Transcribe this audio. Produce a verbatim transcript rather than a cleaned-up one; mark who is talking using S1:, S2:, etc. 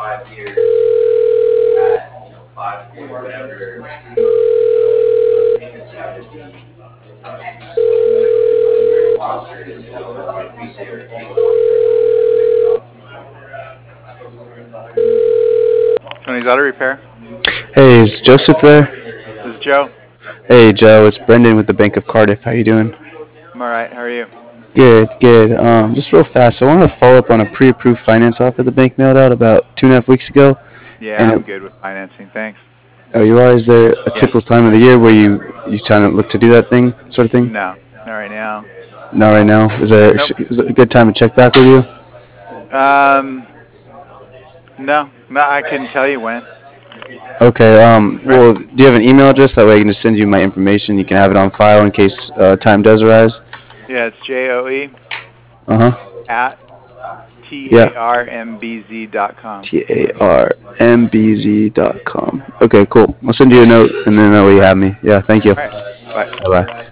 S1: Tony's Auto Repair.
S2: Hey, is Joseph there?
S1: This is Joe.
S2: Hey, Joe, it's Brendan with the Bank of Cardiff. How you doing?
S1: I'm alright. How are you?
S2: Good, good. Um, just real fast, I wanted to follow up on a pre-approved finance offer the bank mailed out about two and a half weeks ago.
S1: Yeah,
S2: And
S1: I'm
S2: it,
S1: good with financing. Thanks.
S2: oh, you are? Is there a
S1: Yeah.
S2: typical time of the year where you you trying to look to do that thing, sort of thing?
S1: No, not right now.
S2: Not right now. Is there
S1: Nope.
S2: is it a good time to check back with you?
S1: Um, no, no, I couldn't tell you when.
S2: Okay. Um.
S1: Right.
S2: Well, do you have an email address? That way I can just send you my information. You can have it on file in case uh, time does arise.
S1: Yeah, it's J O E
S2: Uh huh.
S1: at T A
S2: Yeah.
S1: R M B Z dot com.
S2: T A R M B Z dot com. Okay, cool. I'll send you a note, and then that way you have me. Yeah, thank you.
S1: All right. Bye.
S2: Bye bye.